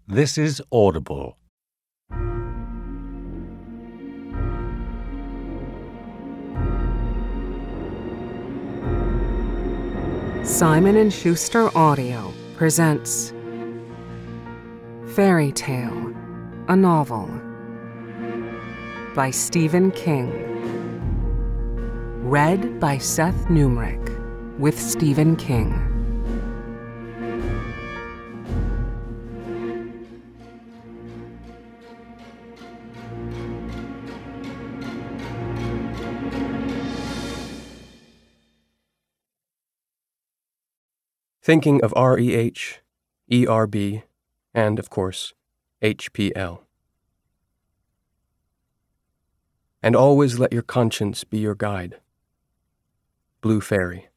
This is Audible. Simon & Schuster Audio presents Fairy Tale, a novel by Stephen King. Read by Seth Numrick with Stephen King. Thinking of REH, ERB, and, of course, HPL. And always let your conscience be your guide. Blue Fairy.